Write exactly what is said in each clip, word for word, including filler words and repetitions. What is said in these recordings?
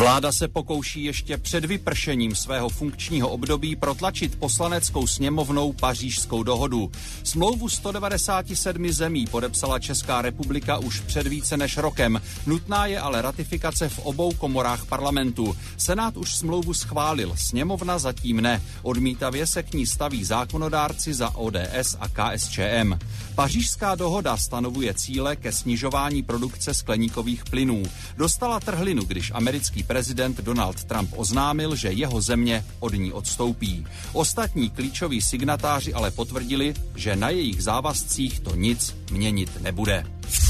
Vláda se pokouší ještě před vypršením svého funkčního období protlačit poslaneckou sněmovnou Pařížskou dohodu. Smlouvu sto devadesát sedm zemí podepsala Česká republika už před více než rokem. Nutná je ale ratifikace v obou komorách parlamentu. Senát už smlouvu schválil, sněmovna zatím ne. Odmítavě se k ní staví zákonodárci za O D S a K S Č M. Pařížská dohoda stanovuje cíle ke snižování produkce skleníkových plynů. Dostala trhlinu, když americký prezident Donald Trump oznámil, že jeho země od ní odstoupí. Ostatní klíčoví signatáři ale potvrdili, že na jejich závazcích to nic měnit nebude.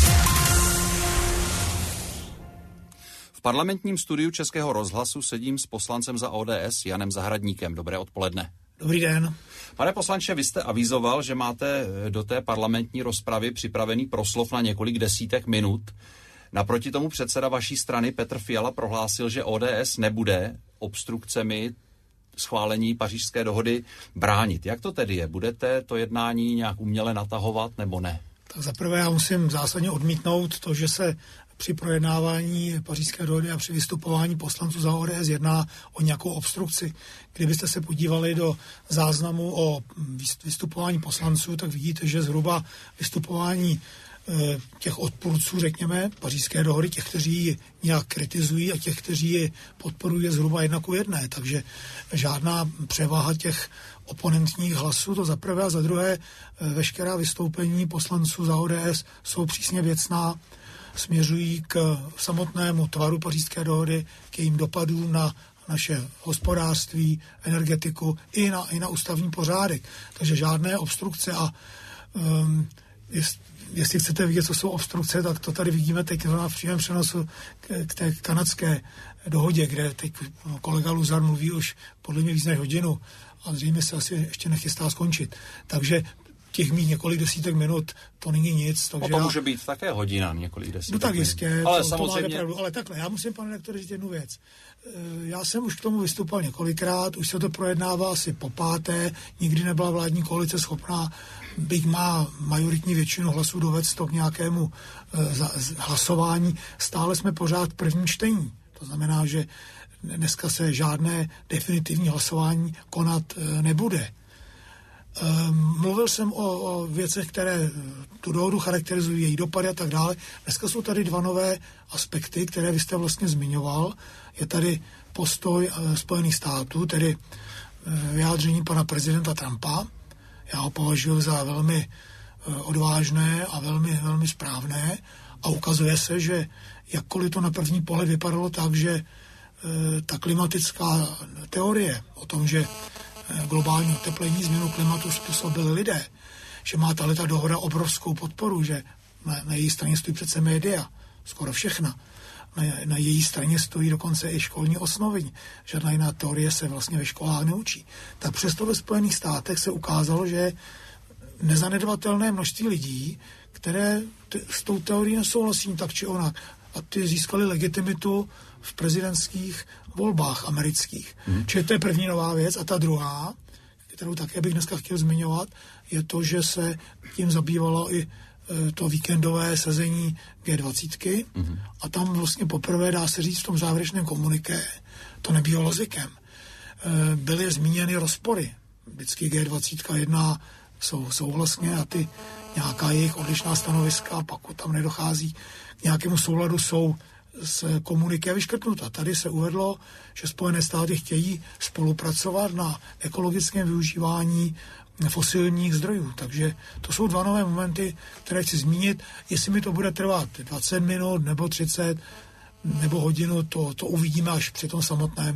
V parlamentním studiu Českého rozhlasu sedím s poslancem za O D S Janem Zahradníkem. Dobré odpoledne. Dobrý den. Pane poslanče, vy jste avizoval, že máte do té parlamentní rozpravy připravený proslov na několik desítek minut. Naproti tomu předseda vaší strany Petr Fiala prohlásil, že O D S nebude obstrukcemi schválení Pařížské dohody bránit. Jak to tedy je? Budete to jednání nějak uměle natahovat nebo ne? Tak zaprvé já musím zásadně odmítnout to, že se při projednávání Pařížské dohody a při vystupování poslanců za O D S jedná o nějakou obstrukci. Kdybyste se podívali do záznamu o vystupování poslanců, tak vidíte, že zhruba vystupování těch odpůrců, řekněme, Pařížské dohody, těch, kteří ji nějak kritizují a těch, kteří ji podporují, je zhruba jedna ku jedné. Takže žádná převaha těch oponentních hlasů, to za prvé, a za druhé veškerá vystoupení poslanců za O D S jsou přísně věcná, směřují k samotnému tvaru Pařížské dohody, k jejím dopadům na naše hospodářství, energetiku i na, i na ústavní pořádek. Takže žádné obstrukce a um, jest, jestli chcete vidět, co jsou obstrukce, tak to tady vidíme teď na přímém přenosu k, k té kanadské dohodě, kde teď kolega Luzar mluví už podle mě víc než hodinu a zřejmě se asi ještě nechystá skončit. Takže těch mít několik desítek minut, to není nic. Takže to já... může být také hodina, několik desítek No tak jistě, ale to, samozřejmě... to pravdu. Ale takhle, já musím, pane rektore, říct jednu věc. Já jsem už k tomu vystupoval několikrát, už se to projednává asi po páté, nikdy nebyla vládní koalice schopná, byť má majoritní většinu hlasů dovést to k nějakému uh, hlasování, stále jsme pořád v prvním čtení. To znamená, že dneska se žádné definitivní hlasování konat uh, nebude. Mluvil jsem o, o věcech, které tu dohodu charakterizují, její dopady a tak dále. Dneska jsou tady dva nové aspekty, které vy jste vlastně zmiňoval. Je tady postoj Spojených států, tedy vyjádření pana prezidenta Trumpa. Já ho považuji za velmi odvážné a velmi, velmi správné a ukazuje se, že jakkoliv to na první pohled vypadalo tak, že ta klimatická teorie o tom, že globální oteplení, změnu klimatu způsobili lidé, že má tato dohoda obrovskou podporu, že na, na její straně stojí přece média, skoro všechna. Na, na její straně stojí dokonce i školní osnovy. Žádná jiná teorie se vlastně ve školách neučí. Tak přesto ve Spojených státech se ukázalo, že nezanedbatelné množství lidí, které t- s tou teorií nesouhlasí tak či onak. A ty získali legitimitu v prezidentských volbách amerických. Hmm. Čili to je první nová věc. A ta druhá, kterou také bych dneska chtěl zmiňovat, je to, že se tím zabývalo i to víkendové sezení G dvacet. Hmm. A tam vlastně poprvé, dá se říct, v tom závěrečném komuniké, to nebývalo zvykem, byly zmíněny rozpory. Vždycky G dvacet jedná jsou souhlasně a ty nějaká jejich odlišná stanoviska, pak tam nedochází k nějakému souladu, jsou z komuniké vyškrtnuta. Tady se uvedlo, že Spojené státy chtějí spolupracovat na ekologickém využívání fosilních zdrojů. Takže to jsou dva nové momenty, které chci zmínit. Jestli mi to bude trvat dvacet minut, nebo třicet, nebo hodinu, to, to uvidíme až při tom samotném,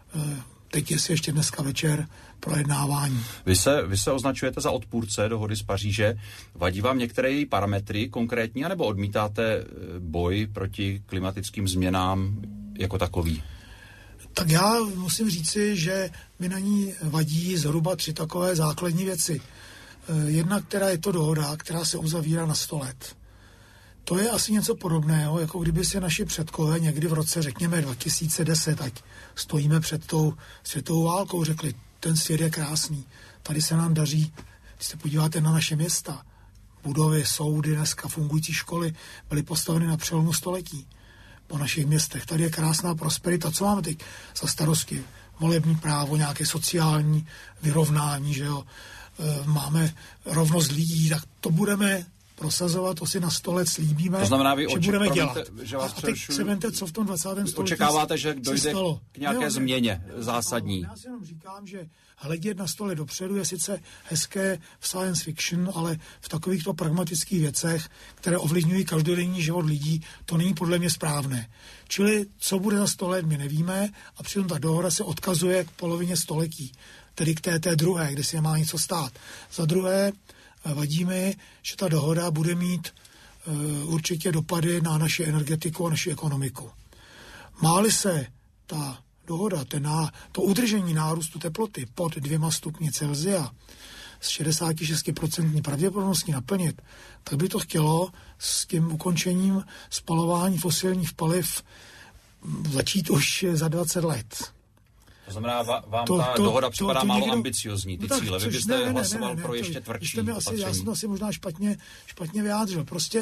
teď jestli ještě dneska večer, projednávání. Vy se, vy se označujete za odpůrce dohody z Paříže. Vadí vám některé její parametry konkrétní, anebo odmítáte boj proti klimatickým změnám jako takový? Tak já musím říci, že mi na ní vadí zhruba tři takové základní věci. Jedna, která je to dohoda, která se uzavírá na sto let. To je asi něco podobného, jako kdyby si naši předkové někdy v roce, řekněme, dva tisíce deset, ať stojíme před tou světovou válkou, řekli, ten svět je krásný, tady se nám daří, když se podíváte na naše města, budovy, soudy, dneska fungující školy byly postaveny na přelomu století. po našich městech. Tady je krásná prosperita. Co máme teď za starosti? Volební právo, nějaké sociální vyrovnání, že jo? E, máme rovnost lidí, tak to budeme prosazovat, to si na sto let slíbíme, to znamená, vy že oči, budeme promiňte, dělat. Že vás a teď se vemte, co v tom dvacátém století očekáváte, že dojde k nějaké ne, změně zásadní? Já si jenom říkám, že hledět na stole dopředu je sice hezké v science fiction, ale v takovýchto pragmatických věcech, které ovlivňují každodenní život lidí, to není podle mě správné. Čili co bude za sto let, my nevíme a přitom ta dohoda se odkazuje k polovině století, tedy k té, té druhé, kde se má něco stát. Za druhé vadí mi, že ta dohoda bude mít uh, určitě dopady na naši energetiku a naši ekonomiku. Máli se ta dohoda, ten ná, to udržení nárůstu teploty pod dvěma stupni Celsia s šedesát šest procent pravděpodobností naplnit, tak by to chtělo s tím ukončením spalování fosilních paliv začít už za dvacet let. To znamená, vám to, ta to, dohoda připadá to, to málo někdo, ambiciozní, ty no cíle. Vy byste ne, ne, hlasoval ne, ne, ne, pro ještě tvrdší opatření. Já jsem to asi možná špatně, špatně vyjádřil. Prostě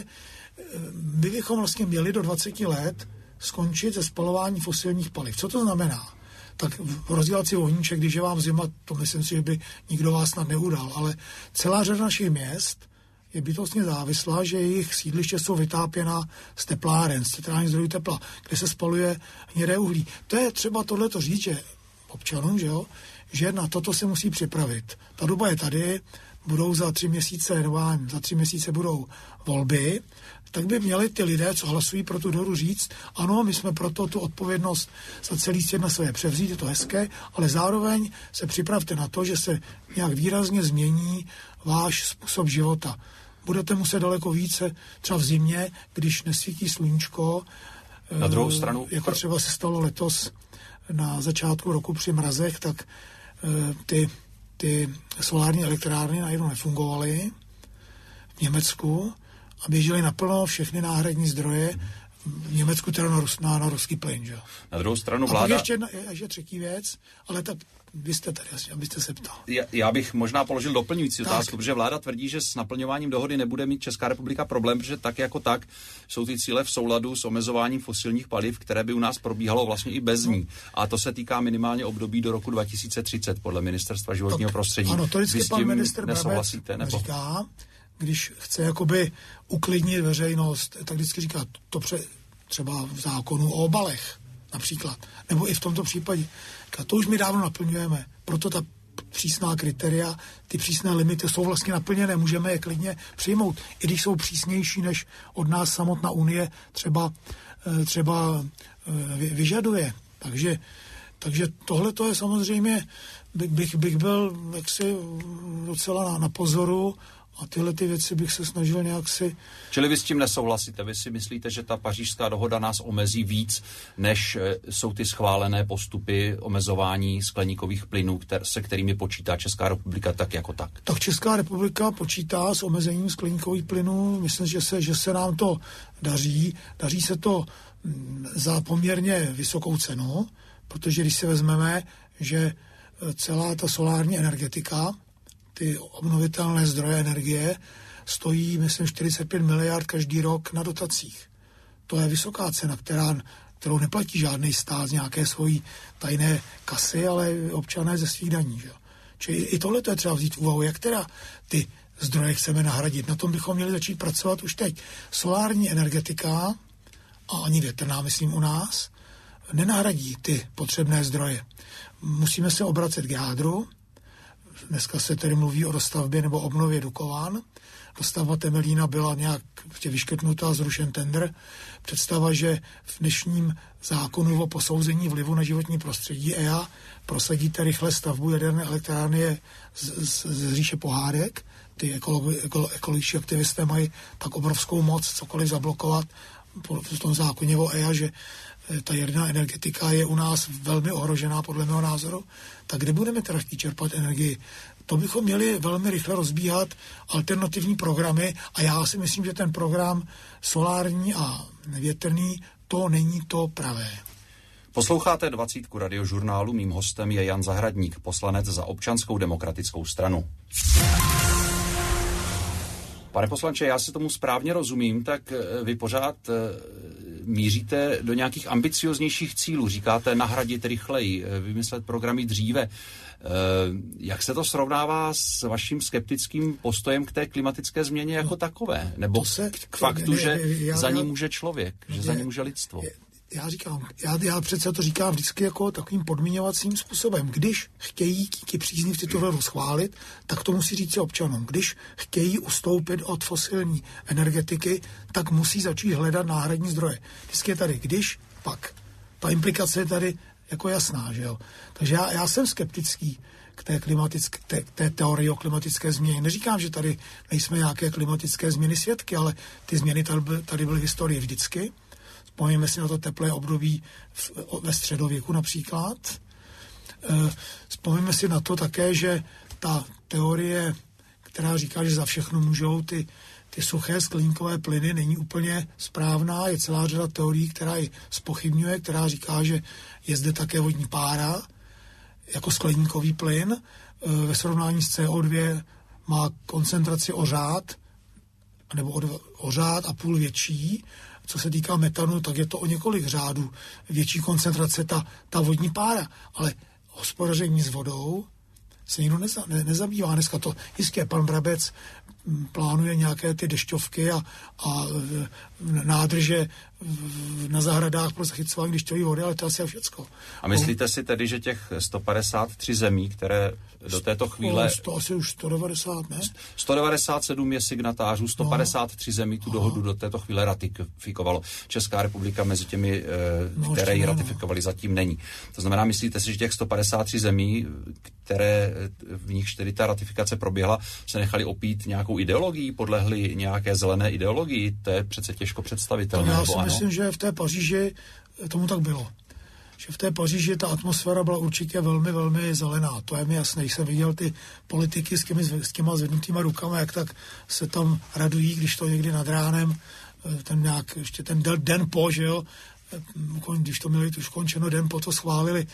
my bychom vlastně měli do dvacet let skončit se spalování fosilních paliv. Co to znamená? Tak rozdělat si ohníček, když je vám zima, to myslím si, že by nikdo vás snad neudal, ale celá řada našich měst je bytostně závislá, že jejich sídliště jsou vytápěna z tepláren, z centrálních zdrojů tepla, kde se spaluje hnědé uhlí. To je třeba tohleto říct, že občanům, že jo, že na toto se musí připravit. Ta doba je tady, budou za tři měsíce, nebo za tři měsíce budou volby, tak by měli ty lidé, co hlasují pro tu dohodu, říct, ano, my jsme proto tu odpovědnost za celý svět na své převzít, je to hezké, ale zároveň se připravte na to, že se nějak výrazně změní váš způsob života. Budete muset daleko více, třeba v zimě, když nesvítí sluníčko, na druhou stranu, jako třeba se stalo letos na začátku roku při mrazech, tak ty, ty solární elektrárny najednou nefungovaly v Německu a běžely naplno všechny náhradní zdroje, v Německu teda na, Rus, na, na ruský plyn. Že? Na druhou stranu vláda... A pak ještě jedna, ještě třetí věc, ale tak vy jste tady asi, abyste se ptal. Já, já bych možná položil doplňující tak. otázku, protože vláda tvrdí, že s naplňováním dohody nebude mít Česká republika problém, protože tak jako tak jsou ty cíle v souladu s omezováním fosilních paliv, které by u nás probíhalo vlastně i bez ní. A to se týká minimálně období do roku dva tisíce třicet podle Ministerstva životního tak, prostředí. Ano, to vždycky pan ministr Brabec nebo? říká, když chce jakoby uklidnit veřejnost, tak vždycky říká to pře, třeba v zákonu o obalech například, nebo i v tomto případě. To už my dávno naplňujeme, proto ta přísná kritéria, ty přísné limity jsou vlastně naplněné, můžeme je klidně přijmout, i když jsou přísnější, než od nás samotná Unie třeba, třeba vyžaduje. Takže, takže tohle to je samozřejmě, bych, bych byl jaksi docela na, na pozoru, a tyhle ty věci bych se snažil nějak si... Čili vy s tím nesouhlasíte? Vy si myslíte, že ta pařížská dohoda nás omezí víc, než jsou ty schválené postupy omezování skleníkových plynů, kter- se kterými počítá Česká republika tak jako tak? Tak Česká republika počítá s omezením skleníkových plynů. Myslím, že se, že se nám to daří. Daří se to za poměrně vysokou cenu, protože když si vezmeme, že celá ta solární energetika, ty obnovitelné zdroje energie stojí, myslím, čtyřicet pět miliard každý rok na dotacích. To je vysoká cena, která, kterou neplatí žádný stát z nějaké svojí tajné kasy, ale občané ze svých daní. Že? Čili i tohle to je třeba vzít v úvahu, jak teda ty zdroje chceme nahradit. Na tom bychom měli začít pracovat už teď. Solární energetika, a ani větrná, myslím, u nás, nenahradí ty potřebné zdroje. Musíme se obracet k jádru. Dneska se tedy mluví o dostavbě nebo obnově Dukovan. Dostavba Temelína byla nějak vyškrtnutá, zrušen tender. Představa, že v dnešním zákonu o posouzení vlivu na životní prostředí E A prosadíte rychle stavbu jaderné elektrárny je z, z, z říše pohádek. Ty ekologi, ekolo, ekologičtí aktivisté mají tak obrovskou moc cokoliv zablokovat v tom zákoně o E A, že ta jaderná energetika je u nás velmi ohrožená podle mého názoru, tak kde budeme teda chtít čerpat energii? To bychom měli velmi rychle rozbíhat alternativní programy a já si myslím, že ten program solární a větrný, to není to pravé. Posloucháte dvacítku radiožurnálu, mým hostem je Jan Zahradník, poslanec za Občanskou demokratickou stranu. Pane poslanče, já si tomu správně rozumím, tak vy pořád míříte do nějakých ambicioznějších cílů. Říkáte nahradit rychleji, vymyslet programy dříve. Jak se to srovnává s vaším skeptickým postojem k té klimatické změně jako takové? Nebo se, k faktu, ne, že já, za ní může člověk, že je, za ní může lidstvo? Je, já říkám, já, já přece to říkám vždycky jako takovým podmiňovacím způsobem. Když chtějí ti příznivci tohle schválit, tak to musí říct občanům. Když chtějí ustoupit od fosilní energetiky, tak musí začít hledat náhradní zdroje. Vždycky je tady když, pak. Ta implikace je tady jako jasná, že jo. Takže já, já jsem skeptický k té, klimatické, té, té teorii o klimatické změně. Neříkám, že tady nejsme nějaké klimatické změny svědky, ale ty změny tady, tady byly v historii vždycky. Vzpomeňme si na to teplé období v, ve středověku například. E, vzpomeňme si na to také, že ta teorie, která říká, že za všechno můžou ty, ty suché skleníkové plyny, není úplně správná. Je celá řada teorií, která ji zpochybňuje, která říká, že je zde také vodní pára jako skleníkový plyn. E, ve srovnání s C O dva má koncentraci o řád, nebo o, o řád a půl větší. Co se týká metanu, tak je to o několik řádů větší koncentrace ta, ta vodní pára. Ale hospodaření s vodou se nikdo neza, ne, nezabývá. Dneska to jistě pan Brabec plánuje nějaké ty dešťovky a, a nádrže na zahradách pro zachycování dešťové vody, ale to asi je všecko. A myslíte si tedy, že těch sto padesát tři zemí, které do této chvíle... To asi už sto devadesát, ne? sto devadesát sedm je signatářů, sto padesát tři no. zemí tu dohodu do této chvíle ratifikovalo. Česká republika mezi těmi, no, které ji ratifikovali, zatím není. To znamená, myslíte si, že těch sto padesát tři zemí, které v nich tedy ta ratifikace proběhla, se nechali opít nějakou ideologií, podlehli nějaké zelené ideologii? To je přece těžko představitelné. Já si ano? myslím, že v té Paříži tomu tak bylo. Že v té Paříži ta atmosféra byla určitě velmi, velmi zelená. To je mi jasné. Když jsem viděl ty politiky s, těmi, s těma zvednutýma rukama, jak tak se tam radují, když to někdy nad ránem, ten nějak, ještě ten den po, že jo, když to měli už končeno, den po to schválili.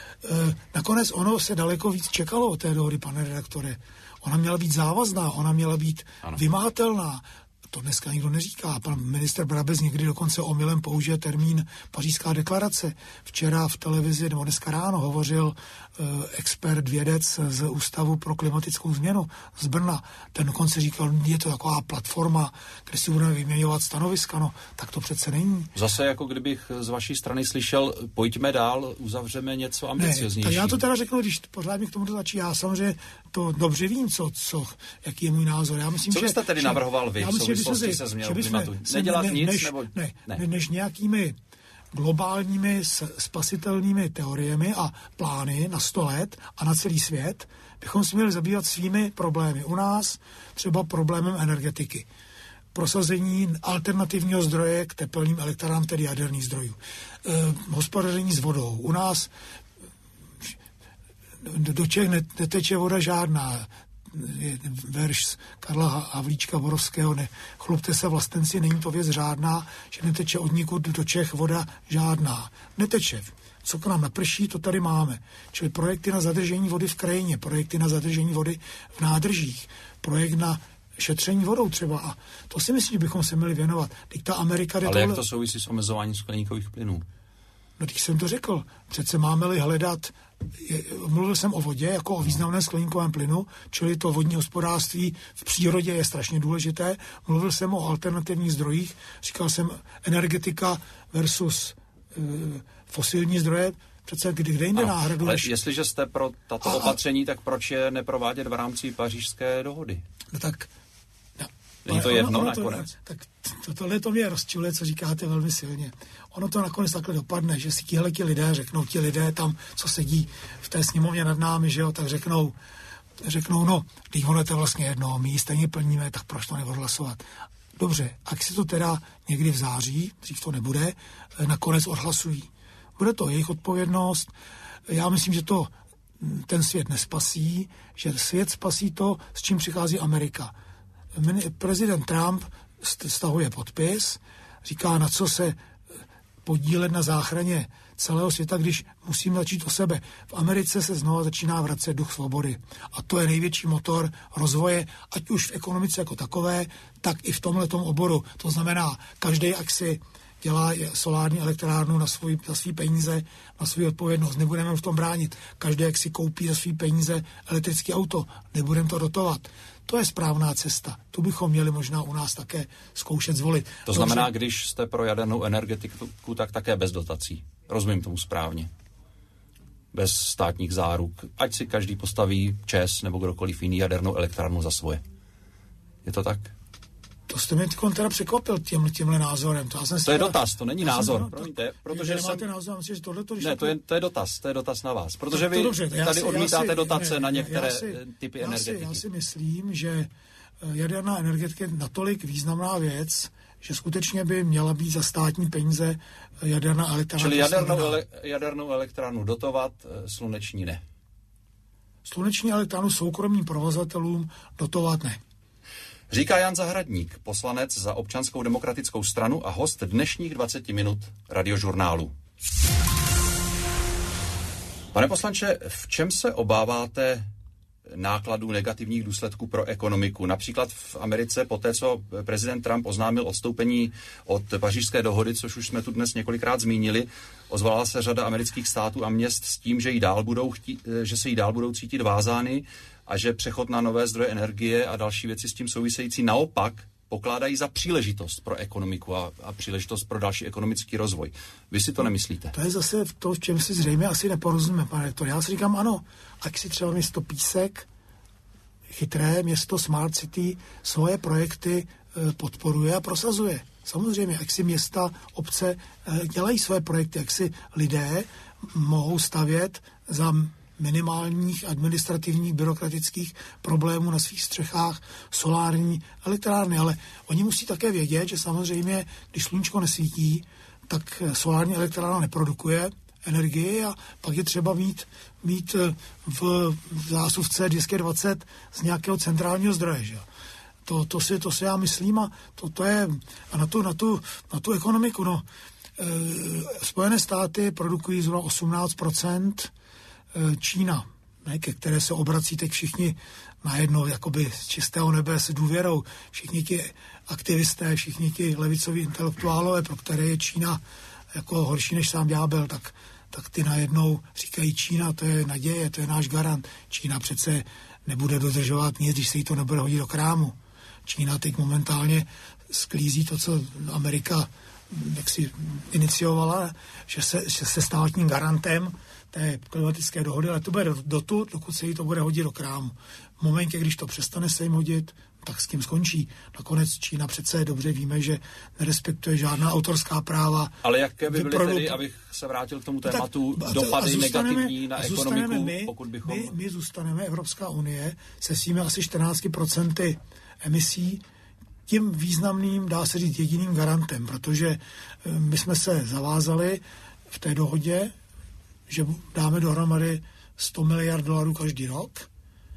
Nakonec ono se daleko víc čekalo od té dohody, pane redaktore. Ona měla být závazná, ona měla být ano. vymahatelná. To dneska nikdo neříká. Pan ministr Brabec někdy dokonce omylem použije termín Pařížská deklarace. Včera v televizi, nebo dneska ráno, hovořil eh, expert, vědec z Ústavu pro klimatickou změnu z Brna. Ten dokonce říkal, je to taková platforma, kde si budeme vyměňovat stanoviska. No, tak to přece není. Zase jako kdybych z vaší strany slyšel, pojďme dál, uzavřeme něco ambicioznější. Tak já to teda řeknu, když pořád mi k tomu tlačí. Já samozřejmě to dobře vím, co, co, jaký je můj názor. Já myslím, co byste že, tedy že, navrhoval vy v souvislosti se změnou klimatu? Nedělat ne, nic? Než, nebo... ne, ne. než nějakými globálními spasitelnými teoriemi a plány na sto let a na celý svět bychom se měli zabývat svými problémy. U nás třeba problémem energetiky. Prosazení alternativního zdroje k tepelným elektrárnám, tedy jaderných zdrojů. E, hospodaření s vodou. U nás do, do Čech neteče voda žádná. Je verš z Karla Havlíčka Borovského, ne, chlubte se vlastenci, není to věc řádná, že neteče od nikud do Čech voda žádná. Neteče. Co k nám naprší, to tady máme. Čili projekty na zadržení vody v krajině, projekty na zadržení vody v nádržích, projekt na šetření vodou třeba. A to si myslím, že bychom se měli věnovat. Teď ta Amerika... Ale tohle... jak to souvisí s omezováním skleníkových plynů? No, když jsem to řekl, přece máme-li hledat, je, mluvil jsem o vodě jako o významném skleníkovém plynu, čili to vodní hospodářství v přírodě je strašně důležité. Mluvil jsem o alternativních zdrojích, říkal jsem energetika versus e, fosilní zdroje, přece kde, kde jinde náhradu. Ale než... jestliže jste pro tato a, opatření, tak proč je neprovádět v rámci Pařížské dohody? No tak... Není to jedno ono, ono nakonec? To, tak to, tohle to mě rozčiluje, co říkáte velmi silně. Ono to nakonec takhle dopadne, že si tihle ti lidé řeknou, ti lidé tam, co sedí v té sněmovně nad námi, že jo, tak řeknou, řeknou, no, když ono je to vlastně jedno, my ji stejně plníme, tak proč to neodhlasovat? Dobře, ak si to teda někdy v září, dřív to nebude, nakonec odhlasují. Bude to jejich odpovědnost. Já myslím, že to ten svět nespasí, že svět spasí to, s čím přichází Amerika. Prezident Trump stahuje podpis, říká, na co se podílet na záchraně celého světa, když musíme začít o sebe. V Americe se znova začíná vracet duch svobody. A to je největší motor rozvoje, ať už v ekonomice jako takové, tak i v tomhletom oboru. To znamená, každý, jak si, dělá solární elektrárnu na svůj, za svý peníze, na svou odpovědnost. Nebudeme v tom bránit. Každý, jak si koupí za svý peníze elektrické auto, nebudeme to dotovat. To je správná cesta. Tu bychom měli možná u nás také zkoušet zvolit. To znamená, Dobře. Když jste pro jadernou energetiku, tak také bez dotací. Rozumím tomu správně. Bez státních záruk. Ať si každý postaví ČEZ nebo kdokoliv jiný jadernou elektrárnu za svoje. Je to tak? To jste mě teda překvapil tím, tímhle názorem. To, to je dotaz, to není názor. To, Promiňte, protože vy nemáte jsem... názor, myslím, že tohle to... Ne, to je, to je dotaz, to je dotaz na vás. Protože vy dobře, tady si, odmítáte si, dotace ne, na některé si, typy já energetiky. Si, já si myslím, že jaderná energetika je natolik významná věc, že skutečně by měla být za státní peníze jaderná elektrárna. Čili jadernou, ele, jadernou elektrárnu dotovat, sluneční ne. Sluneční elektrárnu soukromým provozatelům dotovat ne. Říká Jan Zahradník, poslanec za Občanskou demokratickou stranu a host dnešních dvacet minut radiožurnálu. Pane poslanče, v čem se obáváte nákladů negativních důsledků pro ekonomiku? Například v Americe poté, co prezident Trump oznámil odstoupení od Pařížské dohody, což už jsme tu dnes několikrát zmínili, ozvala se řada amerických států a měst s tím, že, jí dál budou chtít, že se jí dál budou cítit vázány a že přechod na nové zdroje energie a další věci s tím související naopak pokládají za příležitost pro ekonomiku a, a příležitost pro další ekonomický rozvoj. Vy si to nemyslíte? To je zase to, v čem si zřejmě asi neporozumíme, pane rektor. Já si říkám ano, ať si třeba město Písek, chytré město Smart City, svoje projekty e, podporuje a prosazuje. Samozřejmě, jak si města, obce e, dělají své projekty, jak si lidé mohou stavět za minimálních administrativních, byrokratických problémů na svých střechách solární elektrárny, ale oni musí také vědět, že samozřejmě, když sluníčko nesvítí, tak solární elektrárna neprodukuje energii a pak je třeba mít, mít v zásuvce dvě stě dvacet z nějakého centrálního zdroje. Že? To, to, si, to si já myslím a to, to je a na tu, na tu, na tu ekonomiku. No, e, Spojené státy produkují zhruba osmnáct procent, Čína, ne, ke které se obrací teď všichni najednou jakoby z čistého nebe s důvěrou. Všichni ti aktivisté, všichni ti levicoví intelektuálové, pro které je Čína jako horší než sám ďábel, tak, tak ty najednou říkají Čína, to je naděje, to je náš garant. Čína přece nebude dodržovat nic, když se jí to nebude hodit do krámu. Čína teď momentálně sklízí to, co Amerika jak si iniciovala, že se, že se státním garantem té klimatické dohody, ale to bude dotud, dokud se jí to bude hodit do krámu. V momentě, když to přestane se jim hodit, tak s tím skončí. Nakonec Čína přece dobře víme, že nerespektuje žádná autorská práva. Ale jaké by byly produ... tedy, abych se vrátil k tomu tématu, tak, dopady negativní na ekonomiku, my, pokud bychom... My, my zůstaneme, Evropská unie, se svými asi čtrnáct procent emisí, tím významným, dá se říct, jediným garantem, protože my jsme se zavázali v té dohodě, že dáme dohromady sto miliard dolarů každý rok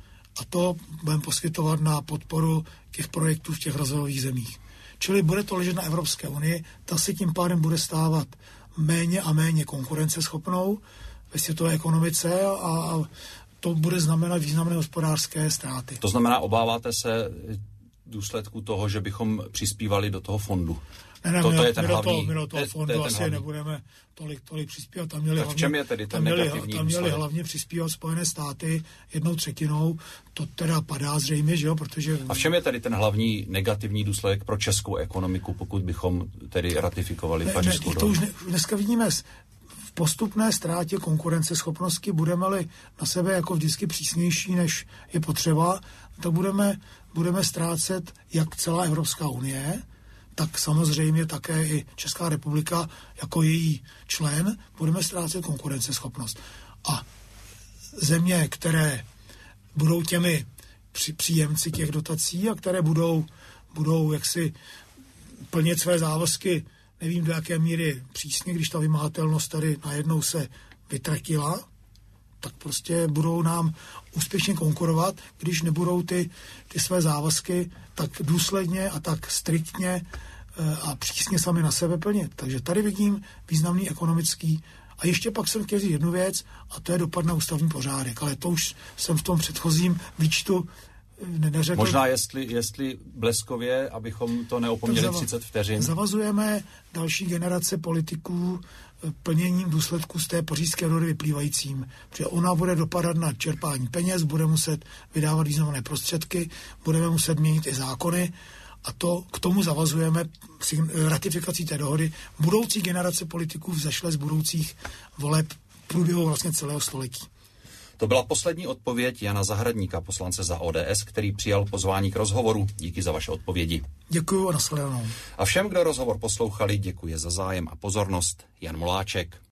a to budeme poskytovat na podporu těch projektů v těch rozvojových zemích. Čili bude to ležet na Evropské unii, ta se tím pádem bude stávat méně a méně konkurenceschopnou ve světové ekonomice a, a to bude znamenat významné hospodářské ztráty. To znamená, obáváte se důsledku toho, že bychom přispívali do toho fondu? Ne, ne, Toto my, je ten my hlavní, do toho, my do toho fondu to asi hlavní. nebudeme tolik, tolik přispívat. Tam měli, tak hlavně, v čem je tedy ten tam měli, negativní tam měli důsledek? hlavně přispívat Spojené státy jednou třetinou. To teda padá zřejmě, že jo, protože... A v čem je tedy ten hlavní negativní důsledek pro českou ekonomiku, pokud bychom tedy ratifikovali ne, Pařížskou ne, to už ne, dneska vidíme v postupné ztrátě konkurenceschopnosti, budeme-li na sebe jako vždycky přísnější, než je potřeba, tak budeme, budeme ztrácet jak celá Evropská unie, tak samozřejmě také i Česká republika jako její člen budeme ztrácet konkurenceschopnost. A země, které budou těmi příjemci těch dotací a které budou, budou jaksi plnit své závazky, nevím do jaké míry přísně, když ta vymahatelnost tady najednou se vytratila, tak prostě budou nám úspěšně konkurovat, když nebudou ty, ty své závazky tak důsledně a tak striktně a přísně sami na sebe plnit. Takže tady vidím významný ekonomický. A ještě pak jsem chtěl říct jednu věc, a to je dopad na ústavní pořádek. Ale to už jsem v tom předchozím výčtu neřekl... Možná jestli, jestli bleskově, abychom to neopomněli zava- třicet vteřin. Zavazujeme další generace politiků plněním důsledků z té Pařížské dohody vyplývajícím, protože ona bude dopadat na čerpání peněz, bude muset vydávat významné prostředky, budeme muset měnit i zákony a to k tomu zavazujeme ratifikací té dohody budoucí generace politiků vzešle z budoucích voleb v průběhu vlastně celého století. To byla poslední odpověď Jana Zahradníka, poslance za O D S, který přijal pozvání k rozhovoru. Díky za vaše odpovědi. Děkuju a nashledanou. A všem, kdo rozhovor poslouchali, děkuji za zájem a pozornost. Jan Moláček.